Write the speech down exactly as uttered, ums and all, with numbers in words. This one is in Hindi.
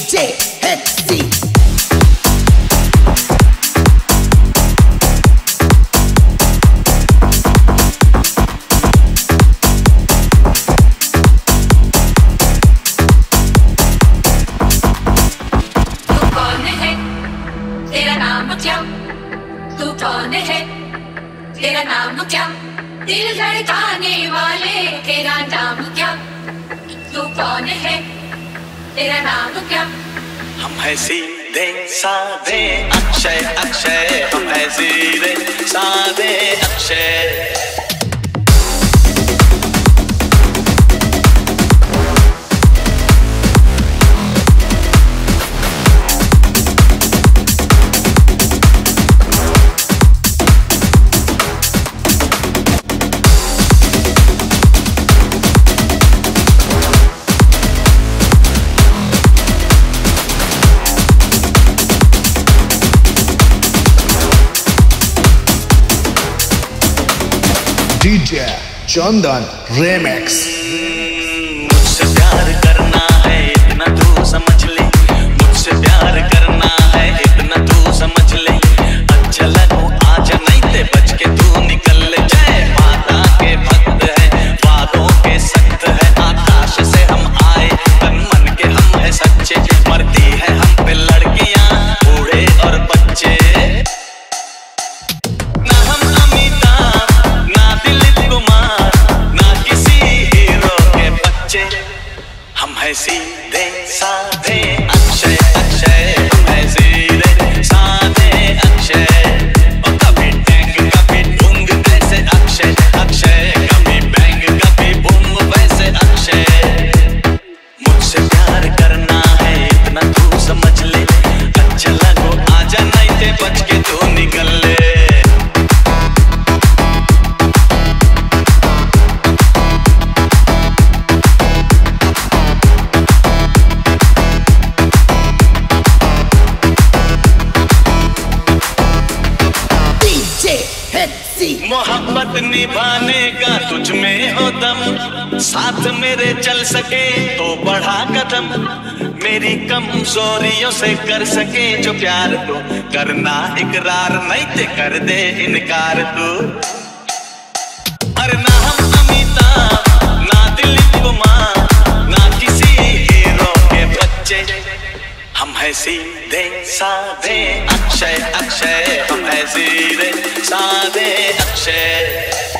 डीजे हेक्सी तेरा नाम क्या, दिल धड़काने वाले तेरा नाम क्या, तू कौन है, तेरा नाम क्या। हम है सीधे साधे अक्षय अक्षय, हम है सीधे साधे अक्षय। डीजे चंदन रेमिक्स। मुझसे प्यार करना है इतना तू समझ ले, मुझसे प्यार करना है इतना तू समझ ले। अच्छा लगो आजा नहीं ते बच के तू निकल ले। जय माता के भक्त है, वादों के सख्त है। आकाश से हम आए, तन मन के हम है सच्चे। मरती है हम पे लड़कियां, बूढ़े और बच्चे। हम है सीधे साधे अक्षय अक्षय, हम है सीधे साधे अक्षय। और कभी टैंक कभी ढूंग वैसे अक्षय अक्षय, कभी बैंग कभी बूम वैसे अक्षय। मुझसे प्यार करना है इतना तू समझ ले। अच्छा लगो आजा नहीं ते बच के तू निकल ले। मोहब्बत निभाने का तुझ में हो दम, साथ मेरे चल सके तो बढ़ा कदम। मेरी कमजोरियों से कर सके जो प्यार तो करना इकरार, नहीं ते कर दे इनकार तू। अरे ना हम अमिताभ ना दिलीप कुमार, ना किसी हीरो के बच्चे। हम है सीधे साधे अक्षय अक्षय, हम है सीधे साधे अक्षय।